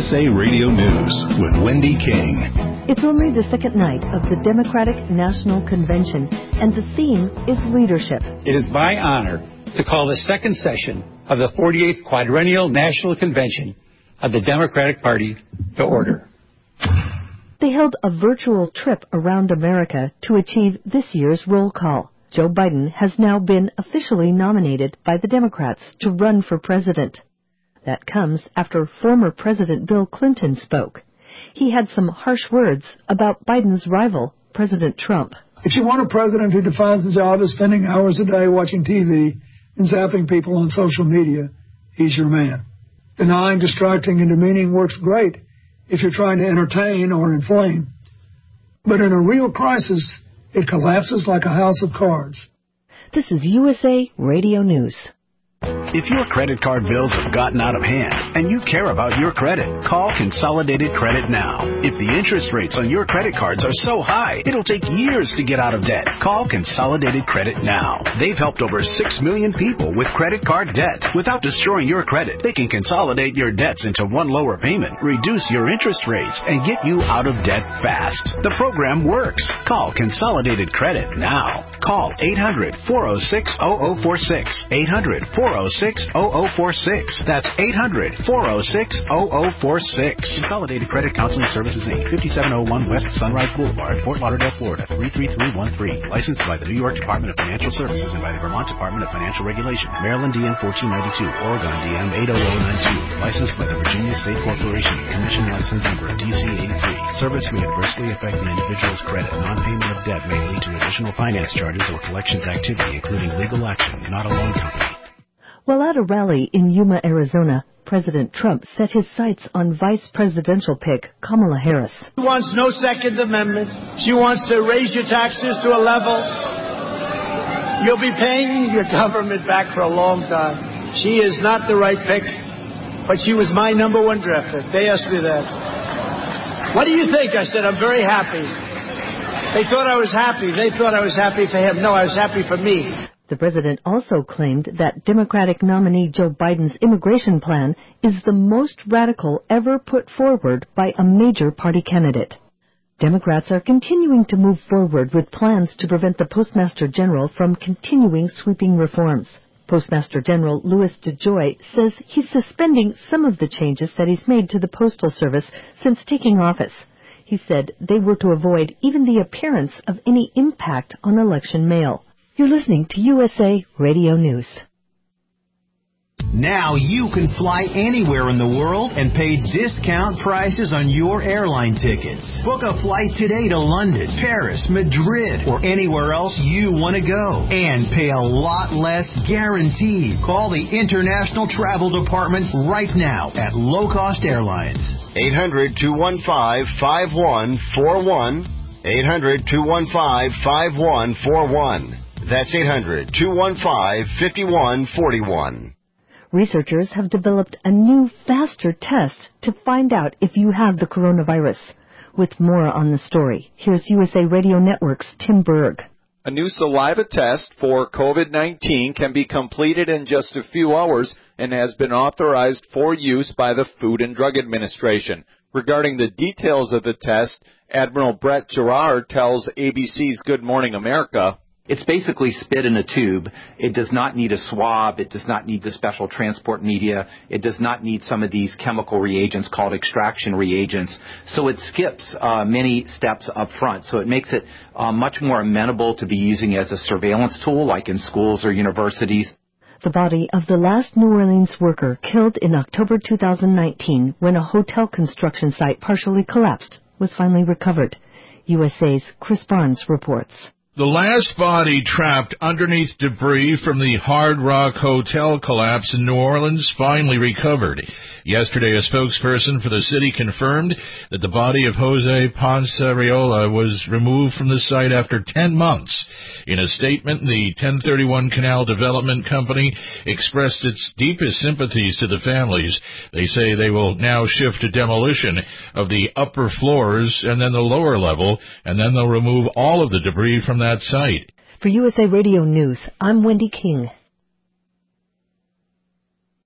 USA Radio News with Wendy King. It's only the second night of the Democratic National Convention, and the theme is leadership. It is my honor to call the second session of the 48th Quadrennial National Convention of the Democratic Party to order. They held a virtual trip around America to achieve this year's roll call. Joe Biden has now been officially nominated by the Democrats to run for president. That comes after former President Bill Clinton spoke. He had some harsh words about Biden's rival, President Trump. If you want a president who defines the job as spending hours a day watching TV and zapping people on social media, he's your man. Denying, distracting, and demeaning works great if you're trying to entertain or inflame. But in a real crisis, it collapses like a house of cards. This is USA Radio News. If your credit card bills have gotten out of hand and you care about your credit, call Consolidated Credit now. If the interest rates on your credit cards are so high, it'll take years to get out of debt. Call Consolidated Credit now. They've helped over 6 million people with credit card debt. Without destroying your credit, they can consolidate your debts into one lower payment, reduce your interest rates, and get you out of debt fast. The program works. Call Consolidated Credit now. Call 800-406-0046. 800-406-0046. That's 800-406-0046. Consolidated Credit Counseling Services, Inc., 5701 West Sunrise Boulevard, Fort Lauderdale, Florida, 33313. Licensed by the New York Department of Financial Services and by the Vermont Department of Financial Regulation. Maryland DM 1492, Oregon DM 80092. Licensed by the Virginia State Corporation. Commission license number DC 83. Service may adversely affect an individual's credit. Non-payment of debt may lead to additional finance charges or collections activity, including legal action, not a loan company. While at a rally in Yuma, Arizona, President Trump set his sights on vice presidential pick Kamala Harris. She wants no Second Amendment. She wants to raise your taxes to a level you'll be paying your government back for a long time. She is not the right pick, but she was my number one draft pick. They asked me that. What do you think? I said, I'm very happy. They thought I was happy. They thought I was happy for him. No, I was happy for me. The president also claimed that Democratic nominee Joe Biden's immigration plan is the most radical ever put forward by a major party candidate. Democrats are continuing to move forward with plans to prevent the Postmaster General from continuing sweeping reforms. Postmaster General Louis DeJoy says he's suspending some of the changes that he's made to the Postal Service since taking office. He said they were to avoid even the appearance of any impact on election mail. You're listening to USA Radio News. Now you can fly anywhere in the world and pay discount prices on your airline tickets. Book a flight today to London, Paris, Madrid, or anywhere else you want to go. And pay a lot less guaranteed. Call the International Travel Department right now at Low Cost Airlines. 800-215-5141. 800-215-5141. That's 800-215-5141. Researchers have developed a new, faster test to find out if you have the coronavirus. With more on the story, here's USA Radio Network's Tim Berg. A new saliva test for COVID-19 can be completed in just a few hours and has been authorized for use by the Food and Drug Administration. Regarding the details of the test, Admiral Brett Gerard tells ABC's Good Morning America, it's basically spit in a tube. It does not need a swab. It does not need the special transport media. It does not need some of these chemical reagents called extraction reagents. So it skips many steps up front. So it makes it much more amenable to be using as a surveillance tool, like in schools or universities. The body of the last New Orleans worker killed in October 2019 when a hotel construction site partially collapsed was finally recovered. USA's Chris Barnes reports. The last body trapped underneath debris from the Hard Rock Hotel collapse in New Orleans finally recovered. Yesterday, a spokesperson for the city confirmed that the body of Jose Ponce Arreola was removed from the site after 10 months. In a statement, the 1031 Canal Development Company expressed its deepest sympathies to the families. They say they will now shift to demolition of the upper floors and then the lower level, and then they'll remove all of the debris from that site. For USA Radio News, I'm Wendy King.